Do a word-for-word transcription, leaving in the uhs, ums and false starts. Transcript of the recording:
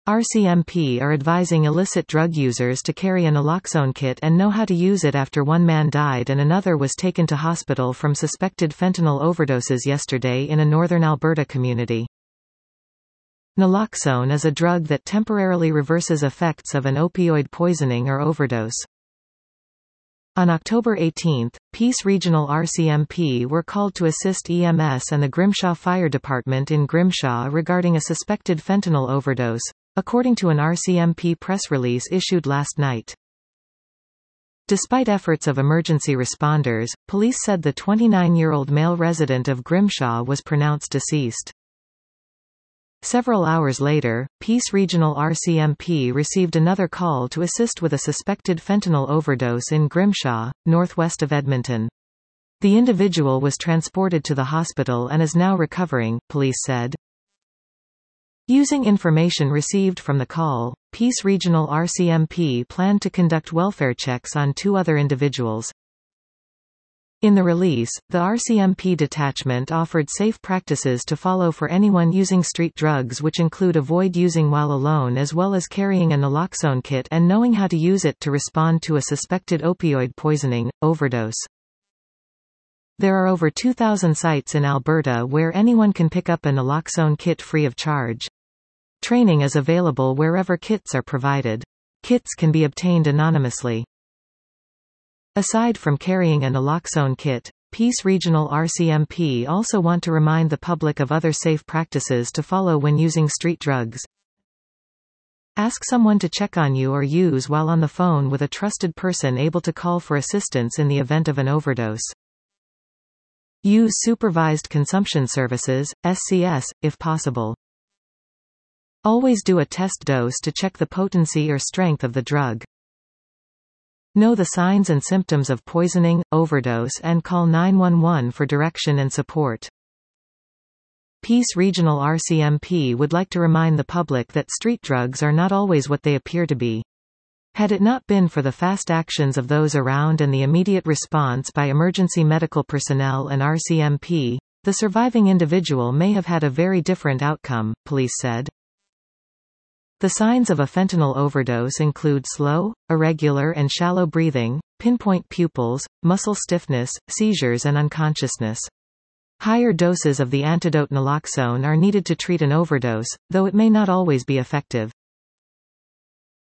R C M P are advising illicit drug users to carry a naloxone kit and know how to use it after one man died and another was taken to hospital from suspected fentanyl overdoses yesterday in a northern Alberta community. Naloxone is a drug that temporarily reverses effects of an opioid poisoning or overdose. On October eighteenth, Peace Regional R C M P were called to assist E M S and the Grimshaw Fire Department in Grimshaw regarding a suspected fentanyl overdose, according to an R C M P press release issued last night. Despite efforts of emergency responders, police said the twenty-nine-year-old male resident of Grimshaw was pronounced deceased. Several hours later, Peace Regional R C M P received another call to assist with a suspected fentanyl overdose in Grimshaw, northwest of Edmonton. The individual was transported to the hospital and is now recovering, police said. Using information received from the call, Peace Regional R C M P planned to conduct welfare checks on two other individuals. In the release, the R C M P detachment offered safe practices to follow for anyone using street drugs, which include avoid using while alone as well as carrying a naloxone kit and knowing how to use it to respond to a suspected opioid poisoning, overdose. There are over two thousand sites in Alberta where anyone can pick up a naloxone kit free of charge. Training is available wherever kits are provided. Kits can be obtained anonymously. Aside from carrying a naloxone kit, Peace Regional R C M P also want to remind the public of other safe practices to follow when using street drugs. Ask someone to check on you or use while on the phone with a trusted person able to call for assistance in the event of an overdose. Use supervised consumption services, S C S, if possible. Always do a test dose to check the potency or strength of the drug. Know the signs and symptoms of poisoning, overdose and call nine one one for direction and support. Peace Regional R C M P would like to remind the public that street drugs are not always what they appear to be. Had it not been for the fast actions of those around and the immediate response by emergency medical personnel and R C M P, the surviving individual may have had a very different outcome, police said. The signs of a fentanyl overdose include slow, irregular and shallow breathing, pinpoint pupils, muscle stiffness, seizures and unconsciousness. Higher doses of the antidote naloxone are needed to treat an overdose, though it may not always be effective.